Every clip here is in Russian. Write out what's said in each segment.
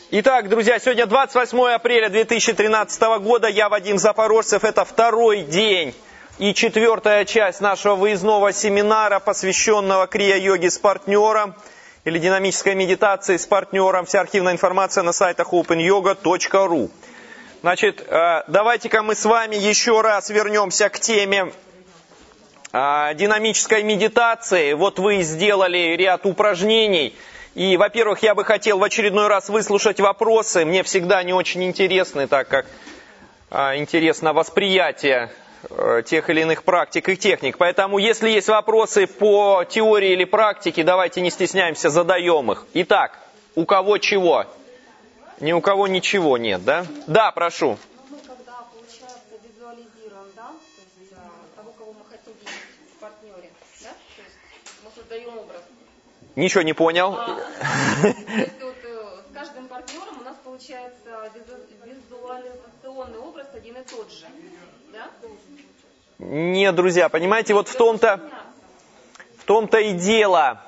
Итак, друзья, сегодня 28 апреля 2013 года, я Вадим Запорожцев, это второй день и четвертая часть нашего выездного семинара, посвященного крия-йоге с партнером или динамической медитации с партнером. Вся архивная информация на сайтах openyoga.ru. Значит, давайте-ка мы с вами еще раз вернемся к теме динамической медитации. Вот вы сделали ряд упражнений. И, во-первых, я бы хотел в очередной раз выслушать вопросы. Мне всегда они очень интересны, так как интересно восприятие тех или иных практик и техник. Поэтому, если есть вопросы по теории или практике, давайте не стесняемся, задаем их. Итак, у кого чего? Ни у кого ничего нет, да? Да, прошу. Мы когда, получается, визуализируем, да, то есть того, кого мы хотим видеть в партнере, да, то есть мы создаем образ. Ничего не понял. То есть вот с каждым партнером у нас получается визуализационный образ один и тот же, да? Нет, друзья, понимаете, вот в том-то и дело,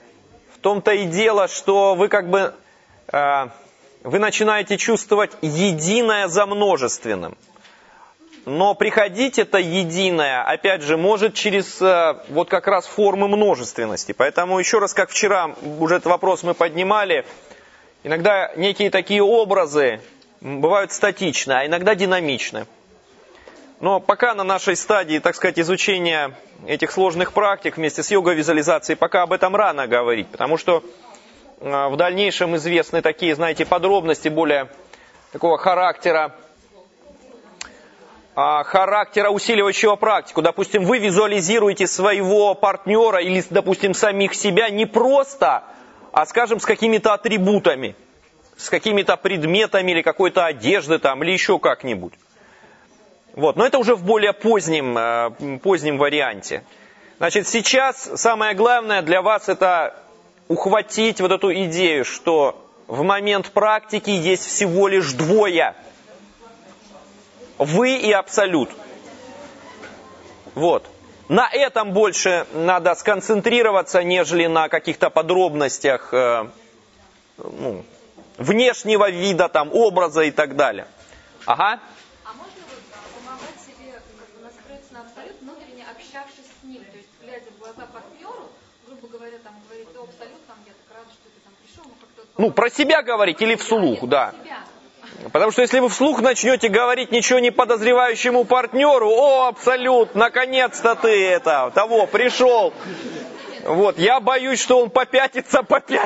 что вы как бы, вы начинаете чувствовать единое за множественным. Но приходить это единое, опять же, может через вот как раз формы множественности. Поэтому еще раз, как вчера уже этот вопрос мы поднимали, иногда некие такие образы бывают статичны, а иногда динамичны. Но пока на нашей стадии, так сказать, изучения этих сложных практик вместе с йога-визуализацией, пока об этом рано говорить, потому что в дальнейшем известны такие, знаете, подробности более такого характера усиливающего практику. Допустим, вы визуализируете своего партнера или, допустим, самих себя не просто, а, скажем, с какими-то атрибутами, с какими-то предметами или какой-то одежды там, или еще как-нибудь. Вот. Но это уже в более позднем варианте. Значит, сейчас самое главное для вас это ухватить вот эту идею, что в момент практики есть всего лишь двое. Вы и Абсолют. Вот. На этом больше надо сконцентрироваться, нежели на каких-то подробностях внешнего вида, там, образа и так далее. Ага. А можно помогать себе настроиться на Абсолют, внутренне общавшись с ним, то есть глядя в глаза партнеру, грубо говоря, там говорит: о, Абсолют, там, я так рада, что ты там пришел, как-то... Про себя говорить или вслух, да. Потому что если вы вслух начнете говорить ничего не подозревающему партнеру: о, Абсолют, наконец-то ты пришел. Вот, я боюсь, что он попятится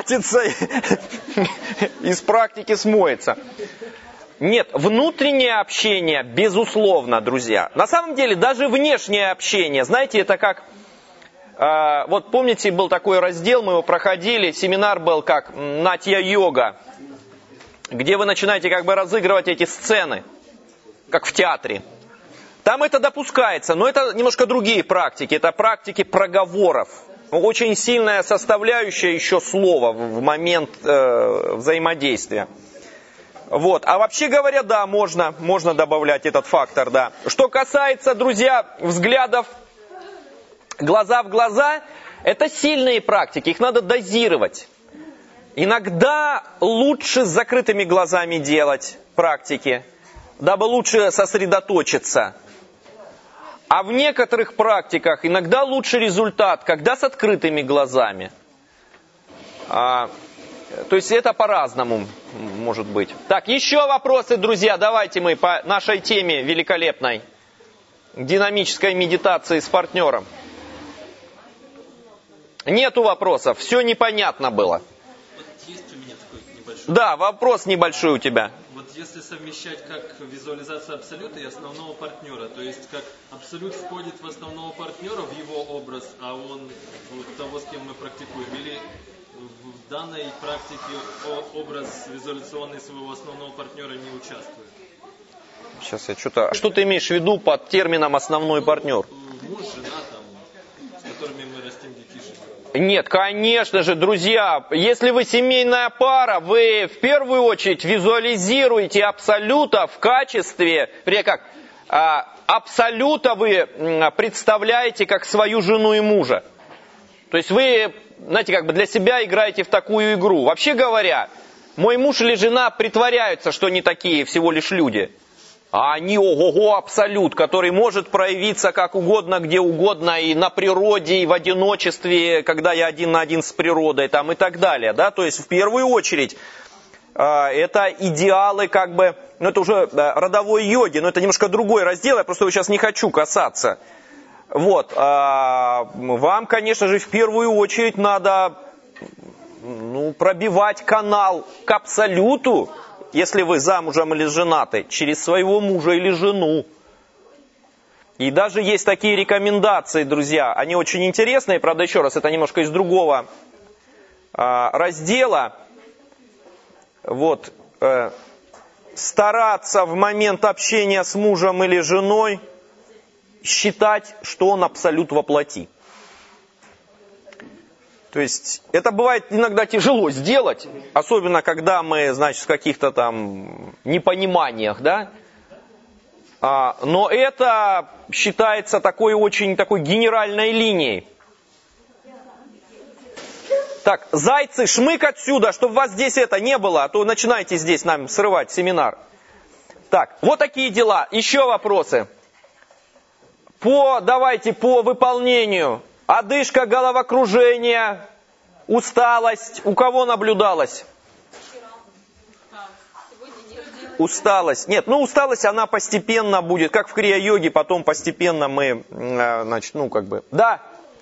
из практики смоется. Нет, внутреннее общение, безусловно, друзья. На самом деле, даже внешнее общение, знаете, это как... вот помните, был такой раздел, мы его проходили, семинар был как Натья-йога, где вы начинаете как бы разыгрывать эти сцены, как в театре. Там это допускается, но это немножко другие практики. Это практики проговоров. Очень сильная составляющая еще слова в момент взаимодействия. Вот. А вообще говоря, да, можно добавлять этот фактор, да. Что касается, друзья, взглядов глаза в глаза, это сильные практики, их надо дозировать. Иногда лучше с закрытыми глазами делать практики, дабы лучше сосредоточиться. А в некоторых практиках иногда лучше результат, когда с открытыми глазами. То есть это по-разному может быть. Так, еще вопросы, друзья, давайте мы по нашей теме великолепной. Динамической медитации с партнером. Нету вопросов, все непонятно было. Есть у меня такой небольшой. Да, вопрос небольшой у тебя. Вот если совмещать как визуализацию Абсолюта и основного партнера, то есть как Абсолют входит в основного партнера, в его образ, а он того, с кем мы практикуем, или в данной практике образ визуализационный своего основного партнера не участвует? Сейчас я что-то... Что ты имеешь в виду под термином «основной партнер»? Муж, жена, там, с которыми мы растим детишек. Нет, конечно же, друзья, если вы семейная пара, вы в первую очередь визуализируете Абсолюта в качестве, Абсолюта вы представляете как свою жену и мужа. То есть вы, знаете, как бы для себя играете в такую игру. Вообще говоря, Мой муж или жена притворяются, что они такие всего лишь люди. А они ого-го абсолют, который может проявиться как угодно, где угодно, и на природе, и в одиночестве, когда я один на один с природой, там, и так далее. Да? То есть в первую очередь это идеалы как бы, ну это уже родовой йоги, но это немножко другой раздел, я просто его сейчас не хочу касаться. Вот, вам, конечно же, в первую очередь надо пробивать канал к абсолюту, если вы замужем или женаты, через своего мужа или жену. И даже есть такие рекомендации, друзья, они очень интересные, правда, еще раз, это немножко из другого раздела. Вот, стараться в момент общения с мужем или женой считать, что он абсолют во плоти. То есть это бывает иногда тяжело сделать, особенно когда мы, значит, в каких-то там непониманиях, да. Но это считается такой очень такой генеральной линией. Так, зайцы, шмык отсюда, чтобы вас здесь это не было, а то начинаете здесь нам срывать семинар. Так, вот такие дела. Еще вопросы. Давайте по выполнению. Одышка, головокружение, усталость. У кого наблюдалась? Усталость. Нет, усталость, она постепенно будет, как в крия-йоге, потом постепенно мы, значит, Да.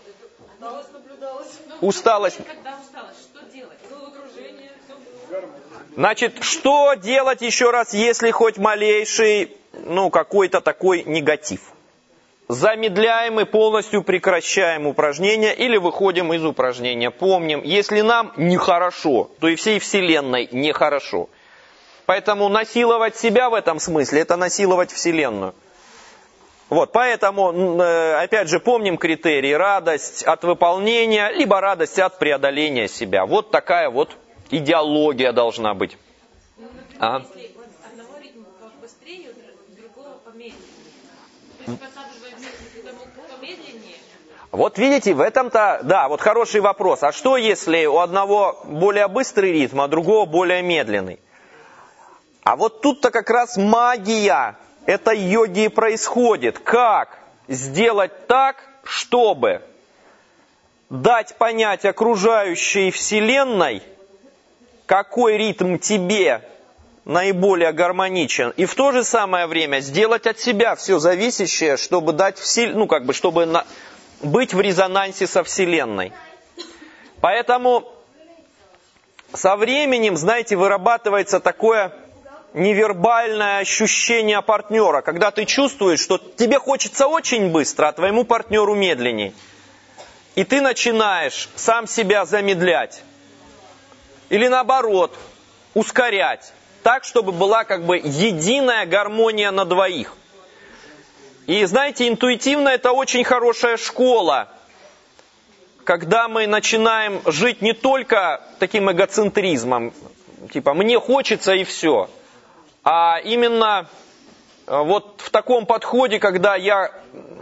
Усталость. Когда усталость, что делать? Головокружение, Значит, что делать еще раз, если хоть малейший, какой-то такой негатив? Замедляем и полностью прекращаем упражнение или выходим из упражнения. Помним, если нам нехорошо, то и всей Вселенной нехорошо. Поэтому насиловать себя в этом смысле, это насиловать Вселенную. Вот, поэтому, опять же, помним критерии: радость от выполнения, либо радость от преодоления себя. Вот такая вот идеология должна быть. Например, если одного ритма побыстрее, другого помедленнее. То есть помедленнее. Вот видите, в этом-то, да, вот хороший вопрос. А что если у одного более быстрый ритм, а другого более медленный? А вот тут-то как раз магия этой йоги происходит. Как сделать так, чтобы дать понять окружающей Вселенной, какой ритм тебе наиболее гармоничен, и в то же самое время сделать от себя все зависящее, чтобы дать чтобы быть в резонансе со Вселенной. Поэтому со временем, знаете, вырабатывается такое невербальное ощущение партнера, когда ты чувствуешь, что тебе хочется очень быстро, а твоему партнеру медленней. И ты начинаешь сам себя замедлять. Или наоборот, ускорять. Так, чтобы была единая гармония на двоих. И знаете, интуитивно это очень хорошая школа. Когда мы начинаем жить не только таким эгоцентризмом, типа «мне хочется» и все. А именно вот в таком подходе, когда я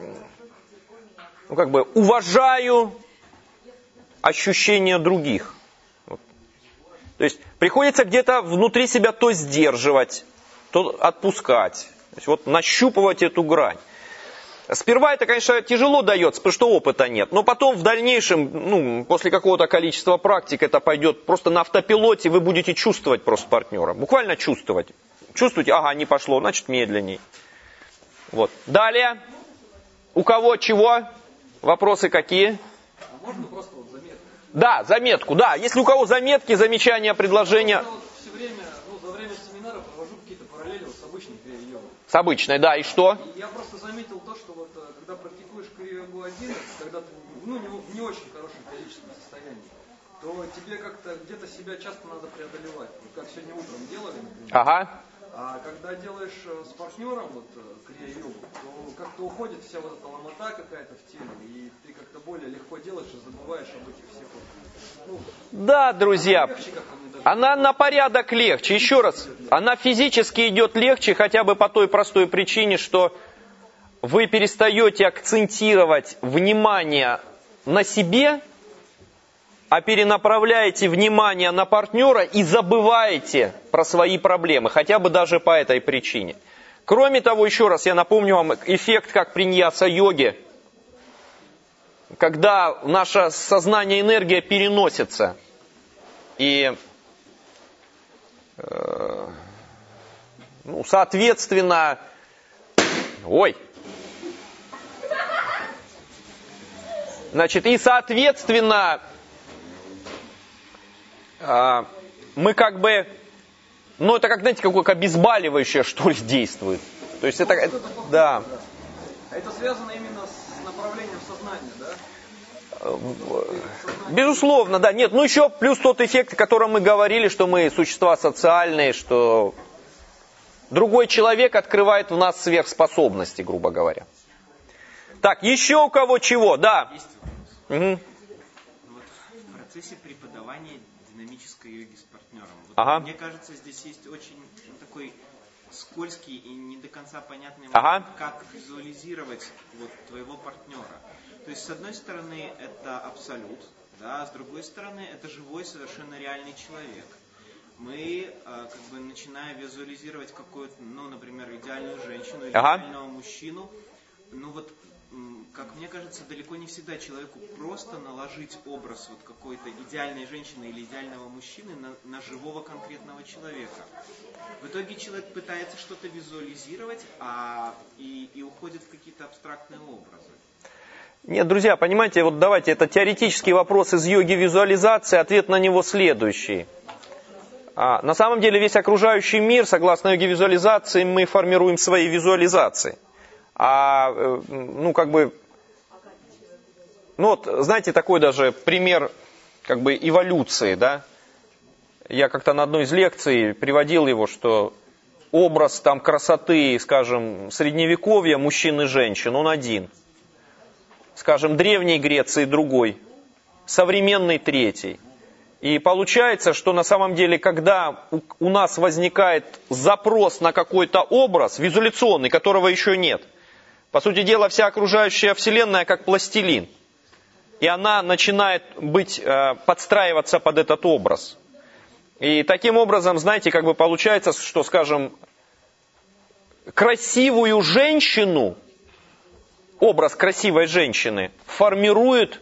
уважаю ощущения других. То есть приходится где-то внутри себя то сдерживать, то отпускать. То есть вот нащупывать эту грань. Сперва это, конечно, тяжело дается, потому что опыта нет. Но потом в дальнейшем, после какого-то количества практик, это пойдет просто на автопилоте, вы будете чувствовать просто партнера. Буквально чувствовать. Чувствуете, ага, не пошло, значит медленней. Вот. Далее. У кого чего? Вопросы какие? А можно просто заметку? Да, заметку, да. Если у кого заметки, замечания, предложения. Я все время, за время семинара провожу какие-то параллели с обычной крия-йогой. С обычной, да, и что? Я просто заметил то, что когда практикуешь крия-йогу один, когда ты в не очень хорошем количественном состоянии, то тебе как-то где-то себя часто надо преодолевать. Как сегодня утром делали, например. Ага. А когда делаешь с партнером крия-йогу, то как-то уходит вся вот эта ломота какая-то в теле, и ты как-то более легко делаешь и забываешь об этих всех. Да, друзья, она на порядок легче. Еще раз, она физически идет легче, хотя бы по той простой причине, что вы перестаете акцентировать внимание на себе а перенаправляете внимание на партнера и забываете про свои проблемы, хотя бы даже по этой причине. Кроме того, еще раз я напомню вам эффект как при ньяса-йоге, когда наше сознание, энергия переносится. И, соответственно, мы как бы, это как, знаете, какое обезболивающее, что ли, действует. То есть это, да. А это связано именно с направлением сознания, да? Безусловно, да. Нет, еще плюс тот эффект, о котором мы говорили, что мы существа социальные, что другой человек открывает в нас сверхспособности, грубо говоря. Так, еще у кого чего? Да. Есть вопрос. Угу. Вот в процессе преподавания динамической йоги с партнером, мне кажется, здесь есть очень такой скользкий и не до конца понятный момент, как визуализировать твоего партнера. То есть, с одной стороны, это абсолют, да, а с другой стороны, это живой, совершенно реальный человек. Мы, начиная визуализировать какую-то, например, идеальную женщину или идеального мужчину, как мне кажется, далеко не всегда человеку просто наложить образ какой-то идеальной женщины или идеального мужчины на живого конкретного человека. В итоге человек пытается что-то визуализировать, и уходит в какие-то абстрактные образы. Нет, друзья, понимаете, давайте, это теоретический вопрос из йоги визуализации, ответ на него следующий. На самом деле весь окружающий мир, согласно йоге визуализации, мы формируем свои визуализации. Знаете, такой даже пример эволюции, да? Я как-то на одной из лекций приводил его, что образ красоты, скажем, средневековья, мужчин и женщин, он один. Скажем, древней Греции другой, современный третий. И получается, что на самом деле, когда у нас возникает запрос на какой-то образ, визуляционный, которого еще нет, по сути дела, вся окружающая Вселенная как пластилин. И она начинает подстраиваться под этот образ. И таким образом, знаете, получается, что, скажем, красивую женщину, образ красивой женщины формирует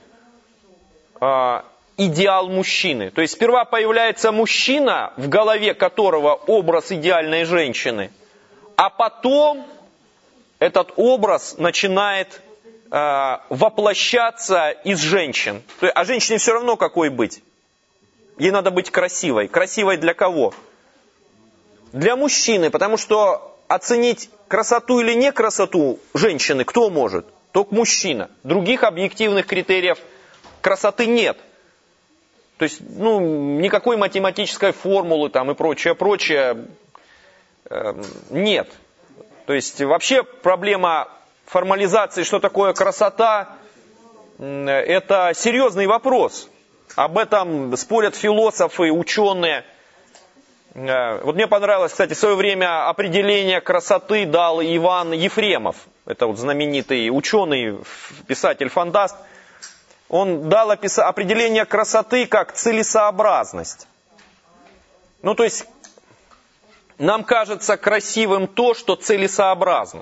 идеал мужчины. То есть сперва появляется мужчина, в голове которого образ идеальной женщины, а потом этот образ начинает воплощаться из женщин. А женщине все равно какой быть. Ей надо быть красивой. Красивой для кого? Для мужчины, потому что оценить красоту или не красоту женщины кто может? Только мужчина. Других объективных критериев красоты нет. То есть, никакой математической формулы и прочее нет. То есть, вообще проблема формализации, что такое красота, это серьезный вопрос. Об этом спорят философы, ученые. Мне понравилось, кстати, в свое время определение красоты дал Иван Ефремов. Это знаменитый ученый, писатель-фантаст. Он дал определение красоты как целесообразность. То есть, нам кажется красивым то, что целесообразно.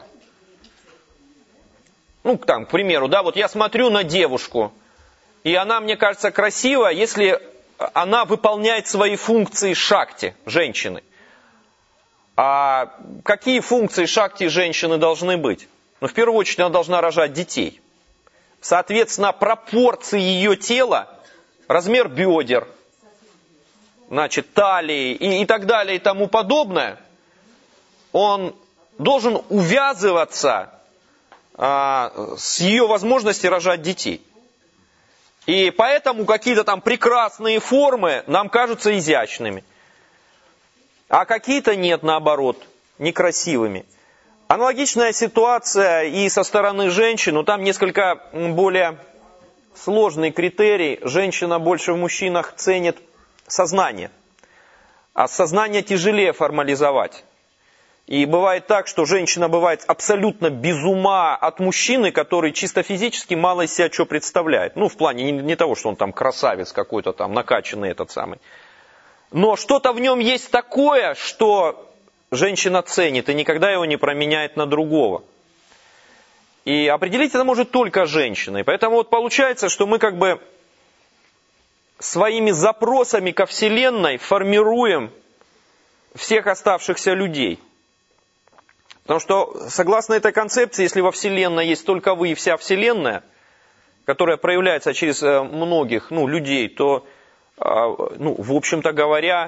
К примеру, я смотрю на девушку, и она мне кажется красивая, если она выполняет свои функции шакти, женщины. А какие функции шакти женщины должны быть? В первую очередь, она должна рожать детей. Соответственно, пропорции ее тела, размер бедер, талии и так далее и тому подобное, он должен увязываться с ее возможностью рожать детей. И поэтому какие-то прекрасные формы нам кажутся изящными, а какие-то нет, наоборот, некрасивыми. Аналогичная ситуация и со стороны женщин, но там несколько более сложный критерий. Женщина больше в мужчинах ценит сознание, а сознание тяжелее формализовать. И бывает так, что женщина бывает абсолютно без ума от мужчины, который чисто физически мало из себя что представляет. Ну, в плане не того, что он там красавец какой-то там, накачанный этот самый. Но что-то в нем есть такое, что женщина ценит и никогда его не променяет на другого. И определить это может только женщина. И поэтому вот получается, что мы как бы своими запросами ко Вселенной формируем всех оставшихся людей. Потому что, согласно этой концепции, если во Вселенной есть только вы и вся Вселенная, которая проявляется через многих людей, то, в общем-то говоря,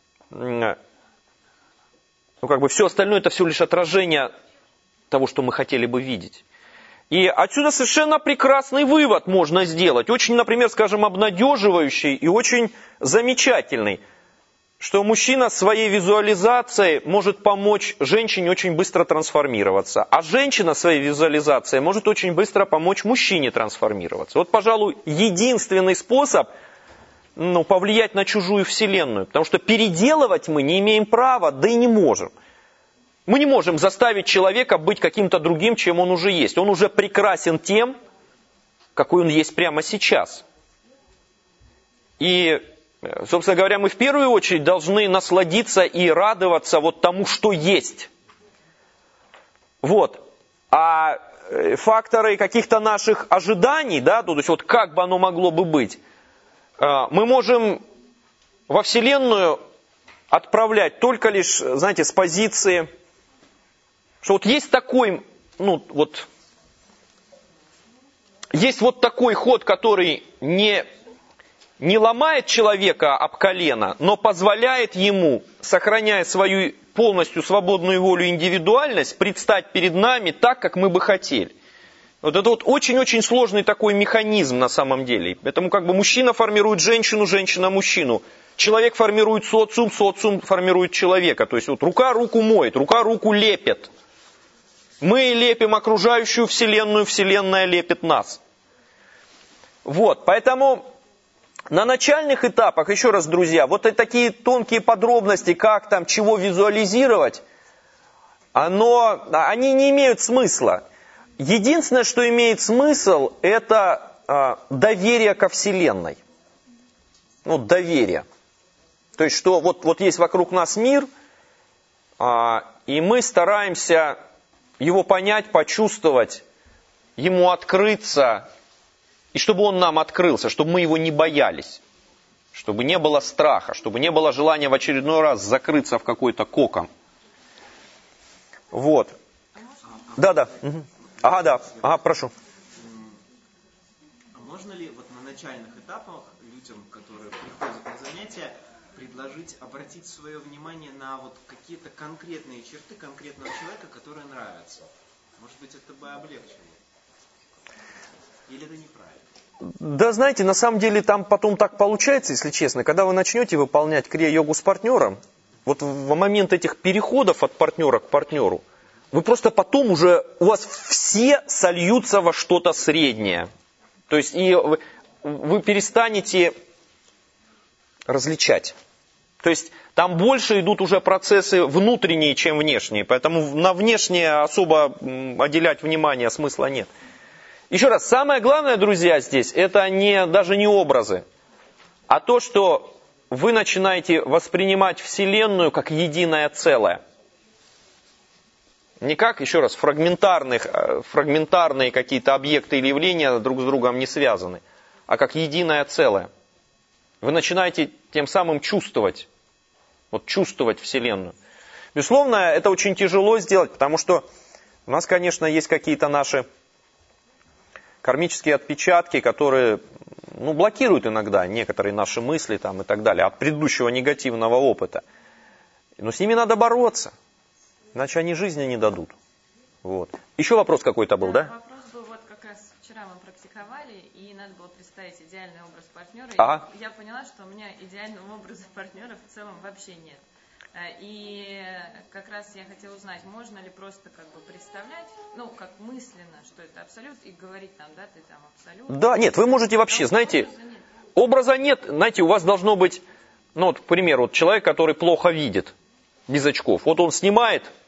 все остальное это всего лишь отражение того, что мы хотели бы видеть. И отсюда совершенно прекрасный вывод можно сделать, очень, например, скажем, обнадеживающий и очень замечательный, что мужчина своей визуализацией может помочь женщине очень быстро трансформироваться, а женщина своей визуализацией может очень быстро помочь мужчине трансформироваться. Вот, пожалуй, единственный способ повлиять на чужую вселенную, потому что переделывать мы не имеем права, да и не можем. Мы не можем заставить человека быть каким-то другим, чем он уже есть. Он уже прекрасен тем, какой он есть прямо сейчас. И, собственно говоря, мы в первую очередь должны насладиться и радоваться вот тому, что есть. Вот. А факторы каких-то наших ожиданий, то есть вот как бы оно могло бы быть, мы можем во Вселенную отправлять только лишь, знаете, с позиции, что вот есть такой, есть вот такой ход, который не ломает человека об колено, но позволяет ему, сохраняя свою полностью свободную волю и индивидуальность, предстать перед нами так, как мы бы хотели. Вот это вот очень-очень сложный такой механизм на самом деле. Поэтому мужчина формирует женщину, женщина мужчину. Человек формирует социум, социум формирует человека. То есть вот рука руку моет, рука руку лепит. Мы лепим окружающую вселенную, вселенная лепит нас. Вот, поэтому на начальных этапах, еще раз, друзья, вот такие тонкие подробности, как там, чего визуализировать, они не имеют смысла. Единственное, что имеет смысл, это доверие ко Вселенной. Доверие. То есть, что вот есть вокруг нас мир, и мы стараемся его понять, почувствовать, ему открыться, и чтобы он нам открылся, чтобы мы его не боялись, чтобы не было страха, чтобы не было желания в очередной раз закрыться в какой-то кокон. Вот. Да. Угу. Прошу. А можно ли на начальных этапах людям, которые приходят на занятия, предложить обратить свое внимание на какие-то конкретные черты конкретного человека, которые нравятся? Может быть, это бы облегчило? Или это неправильно? Да, знаете, на самом деле там потом так получается, если честно, когда вы начнете выполнять крия-йогу с партнером, вот в момент этих переходов от партнера к партнеру, вы просто потом уже, у вас все сольются во что-то среднее. То есть и вы перестанете различать. То есть там больше идут уже процессы внутренние, чем внешние. Поэтому на внешнее особо уделять внимания смысла нет. Еще раз, самое главное, друзья, здесь, это даже не образы, а то, что вы начинаете воспринимать Вселенную как единое целое. Не как, еще раз, фрагментарные какие-то объекты или явления друг с другом не связаны, а как единое целое. Вы начинаете тем самым чувствовать Вселенную. Безусловно, это очень тяжело сделать, потому что у нас, конечно, есть какие-то наши кармические отпечатки, которые блокируют иногда некоторые наши мысли и так далее от предыдущего негативного опыта. Но с ними надо бороться, иначе они жизни не дадут. Вот. Еще вопрос какой-то был, да? Вопрос был, как раз вчера мы практиковали, и надо было представить идеальный образ партнера. Ага. Я поняла, что у меня идеального образа партнера в целом вообще нет. И как раз я хотела узнать, можно ли просто представлять, как мысленно, что это абсолют, и говорить там, да, ты там абсолют. Да, нет, вы можете вообще, знаете, образа нет, знаете, у вас должно быть, к примеру, человек, который плохо видит, без очков. Вот он снимает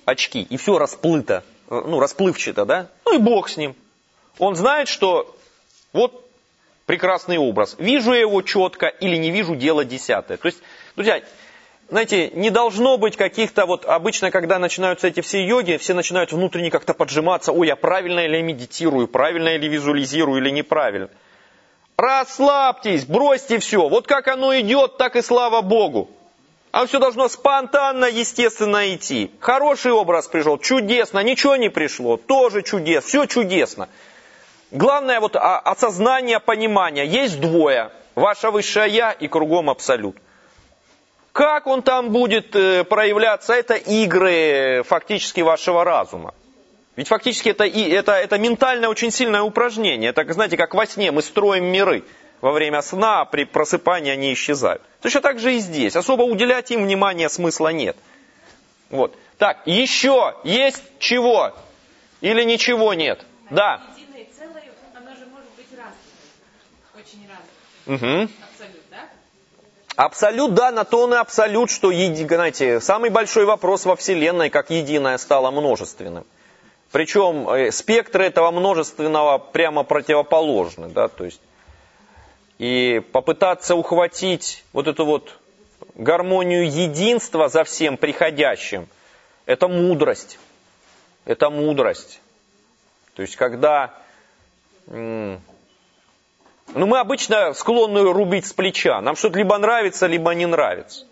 очки, и все расплыто, ну, расплывчато, да? Ну и Бог с ним. Он знает, что вот прекрасный образ. Вижу я его четко или не вижу, дело десятое. То есть, друзья, знаете, не должно быть каких-то, вот обычно, когда начинаются эти все йоги, все начинают внутренне как-то поджиматься, ой, я правильно ли медитирую, правильно ли визуализирую или неправильно. Расслабьтесь, бросьте все. Вот как оно идет, так и слава Богу. А все должно спонтанно, естественно идти. Хороший образ пришел, чудесно, ничего не пришло, тоже чудесно, все чудесно. Главное вот осознание, понимание. Есть двое, ваше высшее Я и кругом абсолют. Как он там будет проявляться, это игры фактически вашего разума. Ведь фактически это ментальное очень сильное упражнение. Это, знаете, как во сне мы строим миры. Во время сна, при просыпании они исчезают. Точно так же и здесь. Особо уделять им внимания смысла нет. Вот. Так, еще есть чего? Или ничего нет? Да. Единое целое, оно же может быть разным. Очень разным. Угу. Абсолют, да? Абсолют, да, на то он и абсолют, что, знаете, самый большой вопрос во Вселенной, как единое стало множественным. Причем спектры этого множественного прямо противоположны, да, то есть. И попытаться ухватить вот эту вот гармонию единства за всем приходящим, это мудрость. Это мудрость. То есть, когда... мы обычно склонны рубить с плеча. Нам что-то либо нравится, либо не нравится.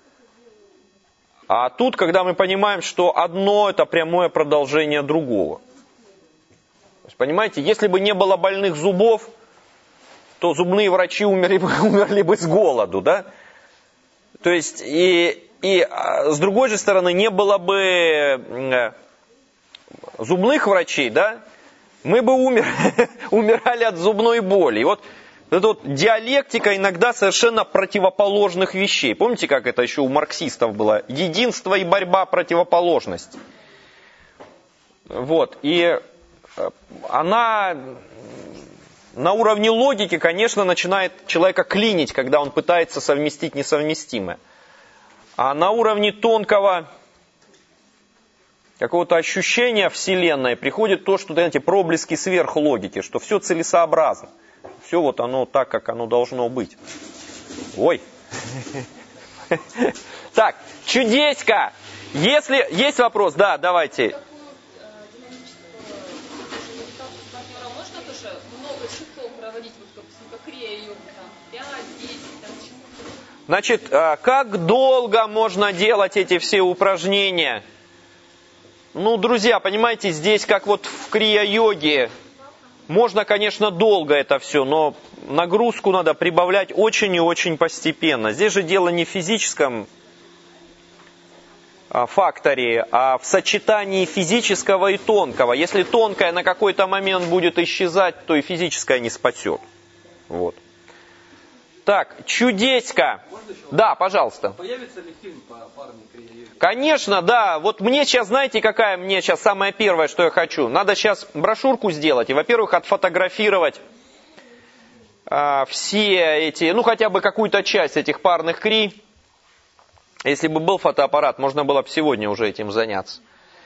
А тут, когда мы понимаем, что одно это прямое продолжение другого. То есть, понимаете, если бы не было больных зубов, то зубные врачи умерли бы с голоду, да? То есть, и с другой же стороны, не было бы зубных врачей, да? Мы бы умирали от зубной боли. И вот эта вот диалектика иногда совершенно противоположных вещей. Помните, как это еще у марксистов было? Единство и борьба противоположностей. Вот. И она на уровне логики, конечно, начинает человека клинить, когда он пытается совместить несовместимое. А на уровне тонкого какого-то ощущения Вселенной приходит то, что, знаете, проблески сверхлогики, что все целесообразно. Все вот оно так, как оно должно быть. Ой. Так, чудеська. Если есть вопрос, да, давайте. Можно тоже много часов проводить, вот, допустим, как крия-йога, там, 5-10, там, чему-то? Значит, как долго можно делать эти все упражнения? Ну, друзья, понимаете, здесь как вот в крия-йоге, можно, конечно, долго это все, но нагрузку надо прибавлять очень и очень постепенно. Здесь же дело не в физическом факторе, а в сочетании физического и тонкого. Если тонкое на какой-то момент будет исчезать, то и физическое не спасет. Вот. Так, чудеська. Да, пожалуйста. Появится ли фильм по парной крия-йоге? Конечно, да. Вот мне сейчас, знаете, какая мне сейчас самое первое, что я хочу? Надо сейчас брошюрку сделать и, во-первых, отфотографировать все эти, ну хотя бы какую-то часть этих парных крий. Если бы был фотоаппарат, можно было бы сегодня уже этим заняться.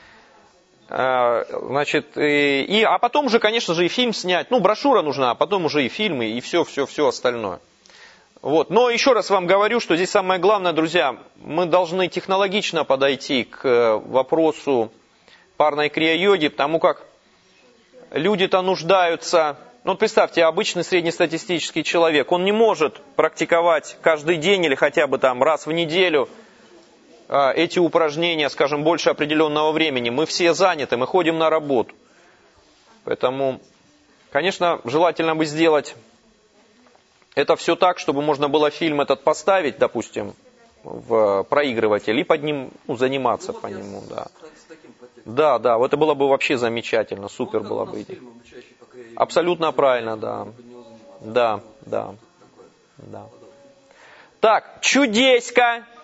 Значит, а потом же, конечно же, и фильм снять. Ну, брошюра нужна, а потом уже и фильмы, и все остальное. Вот. Но еще раз вам говорю, что здесь самое главное, друзья, мы должны технологично подойти к вопросу парной крия-йоги, потому как люди-то нуждаются... Ну, представьте, обычный среднестатистический человек, он не может практиковать каждый день или хотя бы там раз в неделю эти упражнения, скажем, больше определенного времени. Мы все заняты, мы ходим на работу. Поэтому, конечно, желательно бы сделать это все так, чтобы можно было фильм этот поставить, допустим, в проигрыватель и под ним заниматься по нему. Да. Да, вот это было бы вообще замечательно, супер было бы идея. Абсолютно правильно, да. Да. Так, чудеська.